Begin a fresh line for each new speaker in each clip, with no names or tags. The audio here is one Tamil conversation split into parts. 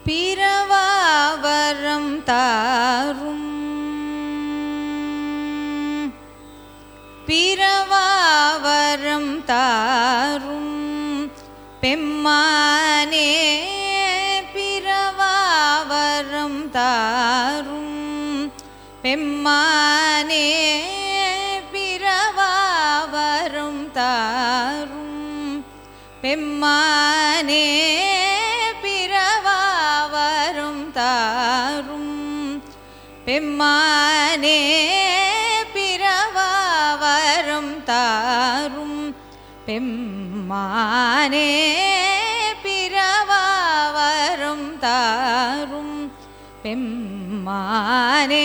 பிறவாவரம் தாரும் பிறவாவரம் தாரும் பெம்மானே பிறவாவரம் தாரும் பெம்மானே பிறவாவரம் தாரும் பெம்மானே பிறவாவரம் தாரும் பெம்மானே பிறவாவரம் தாரும் பெம்மானே பிறவாவரம் தாரும் பெம்மானே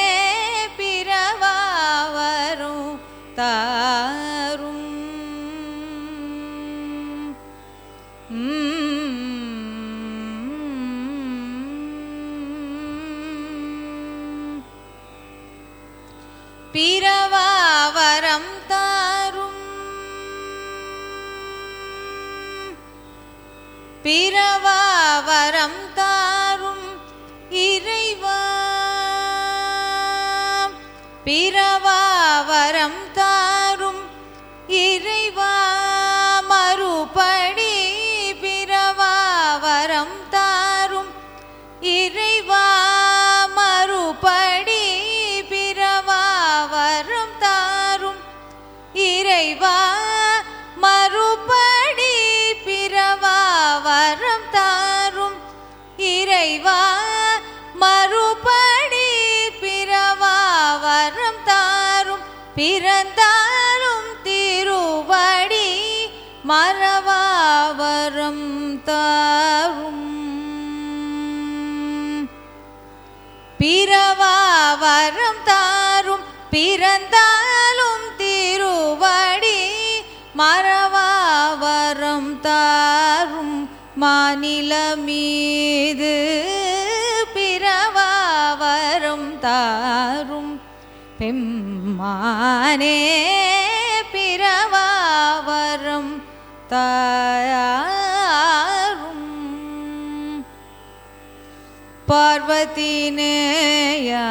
பிறவாவரம் தாரும் பிறவாவரம் தாரும் பிறவாவரம் தாரும் இறைவா பிறவாவரம் தாரும் இறைவா மறுபடி பிறவாவரம் தாரும் இறைவா மறுபடி பிறவாவரம் தாரும் இறைவா மறுபடி பிறவாவரம் தாரும் இறைவா மறுபடி பிறவாவரம் தாரும் பிறந்தாலும் திருவடி மறவாவரம் தாரும் பிறவாவரம் தாரும் பிறந்தாலும் திருவடி மறவாவரம் தாரும் மாநில மீது பிறவாவரம் தாரும் பெம்மானே பிறவாவரம் தாரும் பார்வதி நேயா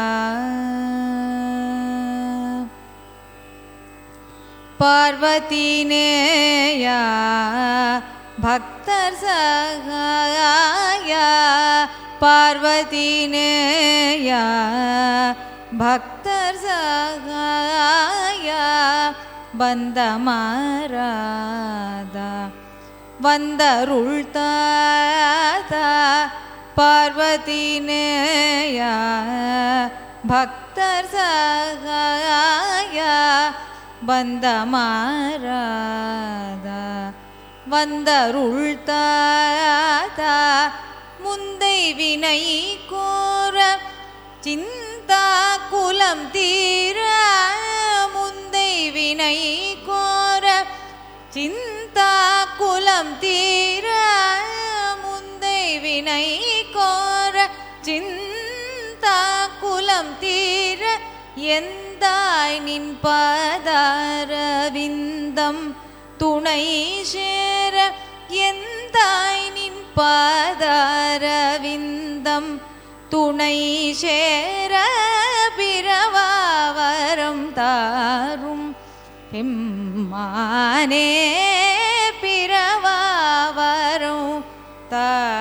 பார்வதி நேயா பக்தர் சகாய பார்வதி நேயா பக்தர் சகாய வந்தமாராதா வந்தருள் தாதா பார்வதி நேயா பக்தர் சகாய வந்தமாராதா வந்தருள் தாதா முந்தை வினை கோர சிந்தா குலம் தீர முந்தை வினை கோர சிந்தா குலம் தீர முந்தை வினை கோர சிந்தா குலம் தீர எந்தாய் நின் பாதாரவிந்தம் துணை சேர எந்தாய் நின் பாதாரவிந்தம் துணை சேர பிறவாவரம் தாரும் பெம்மானே பிறவாவரம் தாரும்